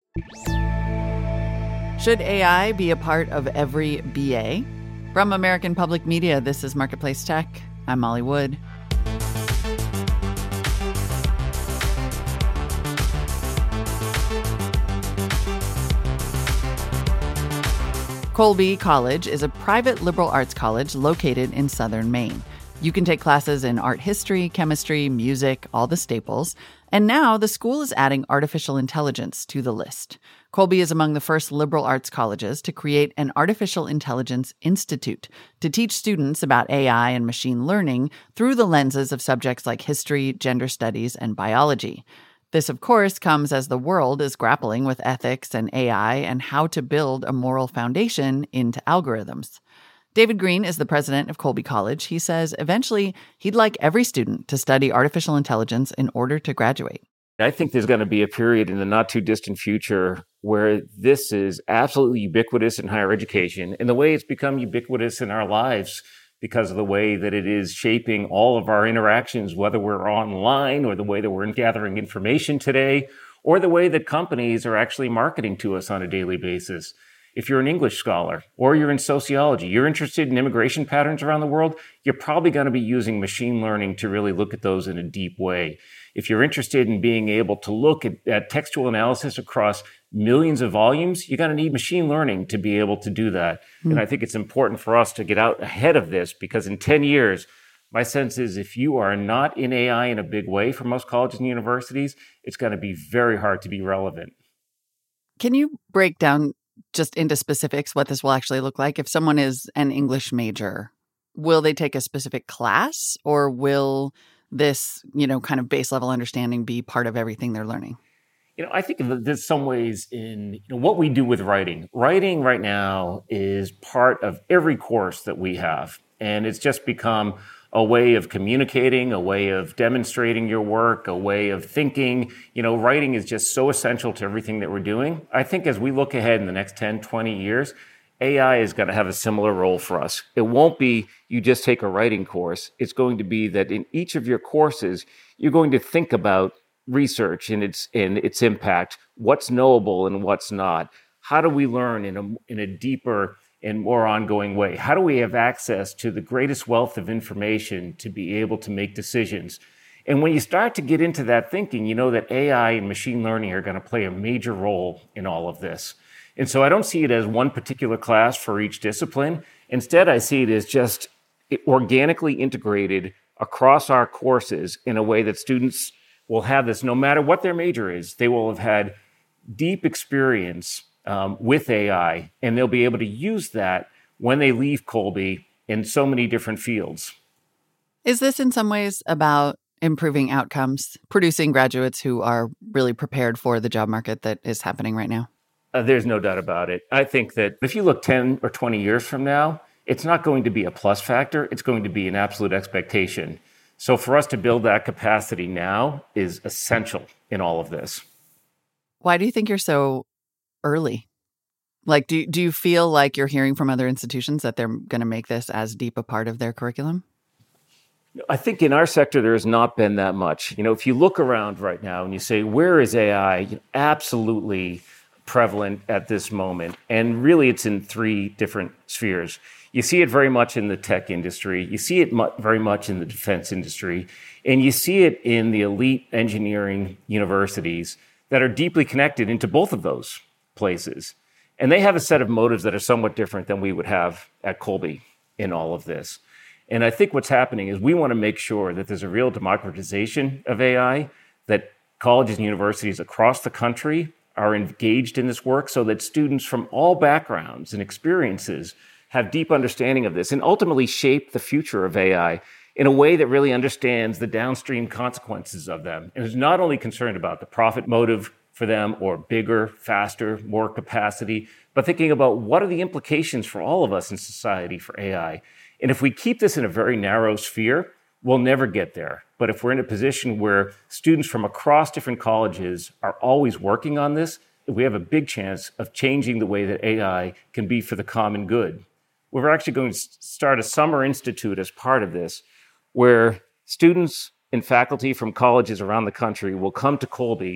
Should AI be a part of every BA? From American Public Media, this is Marketplace Tech. I'm Molly Wood. Colby College is a private liberal arts college located in southern Maine. You can take classes in art history, chemistry, music, all the staples. And now the school is adding artificial intelligence to the list. Colby is among the first liberal arts colleges to create an Artificial Intelligence Institute to teach students about AI and machine learning through the lenses of subjects like history, gender studies, and biology. This, of course, comes as the world is grappling with ethics and AI and how to build a moral foundation into algorithms. David Green is the president of Colby College. He says eventually he'd like every student to study artificial intelligence in order to graduate. I think there's going to be a period in the not too distant future where this is absolutely ubiquitous in higher education, and the way it's become ubiquitous in our lives because of the way that it is shaping all of our interactions, whether we're online or the way that we're gathering information today, or the way that companies are actually marketing to us on a daily basis. If you're an English scholar or you're in sociology, you're interested in immigration patterns around the world, you're probably going to be using machine learning to really look at those in a deep way. If you're interested in being able to look at textual analysis across millions of volumes, you're going to need machine learning to be able to do that. And I think it's important for us to get out ahead of this, because in 10 years, my sense is if you are not in AI in a big way for most colleges and universities, it's going to be very hard to be relevant. Can you break down just into specifics what this will actually look like? If someone is an English major, will they take a specific class, or will this, kind of base level understanding be part of everything they're learning? I think there's some ways in what we do with writing. Writing right now is part of every course that we have. And it's just become a way of communicating, a way of demonstrating your work, a way of thinking. Writing is just so essential to everything that we're doing. I think as we look ahead in the next 10, 20 years, AI is going to have a similar role for us. It won't be you just take a writing course. It's going to be that in each of your courses, you're going to think about research and its impact, what's knowable and what's not. How do we learn in a deeper and more ongoing way? How do we have access to the greatest wealth of information to be able to make decisions? And when you start to get into that thinking, you know that AI and machine learning are going to play a major role in all of this. And so I don't see it as one particular class for each discipline. Instead, I see it as just organically integrated across our courses in a way that students will have this no matter what their major is. They will have had deep experience with AI, and they'll be able to use that when they leave Colby in so many different fields. Is this in some ways about improving outcomes, producing graduates who are really prepared for the job market that is happening right now? There's no doubt about it. I think that if you look 10 or 20 years from now, it's not going to be a plus factor. It's going to be an absolute expectation. So for us to build that capacity now is essential in all of this. Why do you think you're so early? Like, do you feel like you're hearing from other institutions that they're going to make this as deep a part of their curriculum? I think in our sector, there has not been that much. If you look around right now and you say, where is AI? Absolutely prevalent at this moment. And really, it's in three different spheres. You see it very much in the tech industry. You see it very much in the defense industry. And you see it in the elite engineering universities that are deeply connected into both of those places. And they have a set of motives that are somewhat different than we would have at Colby in all of this. And I think what's happening is we want to make sure that there's a real democratization of AI, that colleges and universities across the country are engaged in this work so that students from all backgrounds and experiences have deep understanding of this and ultimately shape the future of AI in a way that really understands the downstream consequences of them and is not only concerned about the profit motive for them or bigger, faster, more capacity, but thinking about what are the implications for all of us in society for AI. And if we keep this in a very narrow sphere, we'll never get there. But if we're in a position where students from across different colleges are always working on this, we have a big chance of changing the way that AI can be for the common good. We're actually going to start a summer institute as part of this, where students and faculty from colleges around the country will come to Colby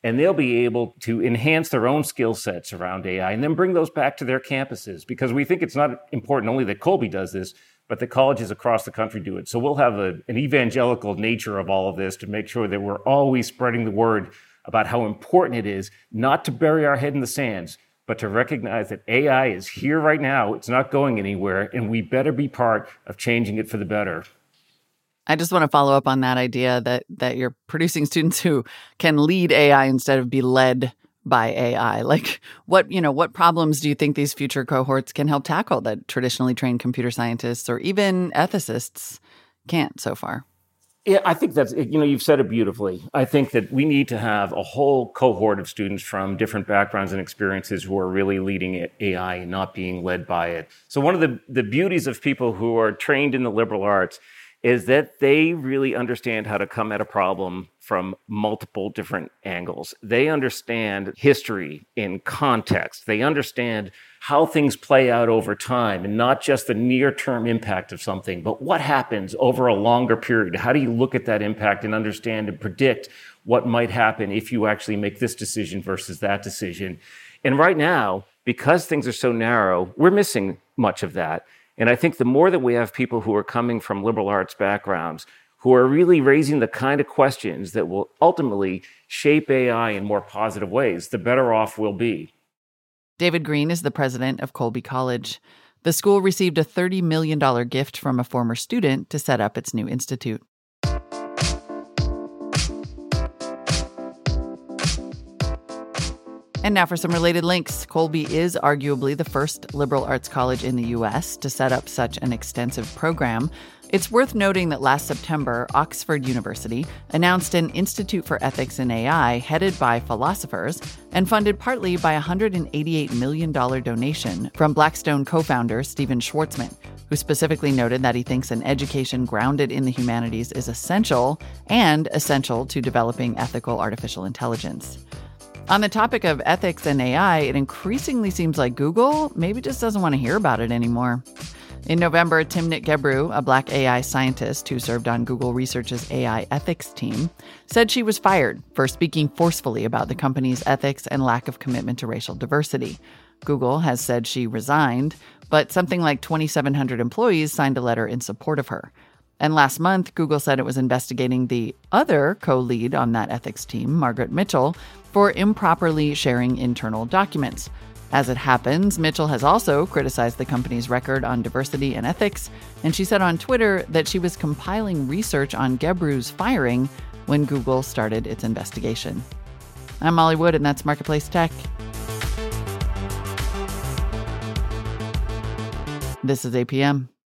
and they'll be able to enhance their own skill sets around AI and then bring those back to their campuses, because we think it's not important only that Colby does this, but the colleges across the country do it. So we'll have an evangelical nature of all of this to make sure that we're always spreading the word about how important it is not to bury our head in the sands, but to recognize that AI is here right now. It's not going anywhere, and we better be part of changing it for the better. I just want to follow up on that idea that you're producing students who can lead AI instead of be led by AI. Like, what problems do you think these future cohorts can help tackle that traditionally trained computer scientists or even ethicists can't so far? Yeah, I think that's, you've said it beautifully. I think that we need to have a whole cohort of students from different backgrounds and experiences who are really leading AI and not being led by it. So one of the beauties of people who are trained in the liberal arts is that they really understand how to come at a problem from multiple different angles. They understand history in context. They understand how things play out over time, and not just the near-term impact of something, but what happens over a longer period. How do you look at that impact and understand and predict what might happen if you actually make this decision versus that decision? And right now, because things are so narrow, we're missing much of that. And I think the more that we have people who are coming from liberal arts backgrounds who are really raising the kind of questions that will ultimately shape AI in more positive ways, the better off we'll be. David Green is the president of Colby College. The school received a $30 million gift from a former student to set up its new institute. And now for some related links. Colby is arguably the first liberal arts college in the U.S. to set up such an extensive program. It's worth noting that last September, Oxford University announced an Institute for Ethics in AI headed by philosophers and funded partly by a $188 million donation from Blackstone co-founder Stephen Schwarzman, who specifically noted that he thinks an education grounded in the humanities is essential to developing ethical artificial intelligence. On the topic of ethics and AI, it increasingly seems like Google maybe just doesn't want to hear about it anymore. In November, Timnit Gebru, a Black AI scientist who served on Google Research's AI ethics team, said she was fired for speaking forcefully about the company's ethics and lack of commitment to racial diversity. Google has said she resigned, but something like 2,700 employees signed a letter in support of her. And last month, Google said it was investigating the other co-lead on that ethics team, Margaret Mitchell, for improperly sharing internal documents. As it happens, Mitchell has also criticized the company's record on diversity and ethics, and she said on Twitter that she was compiling research on Gebru's firing when Google started its investigation. I'm Molly Wood, and that's Marketplace Tech. This is APM.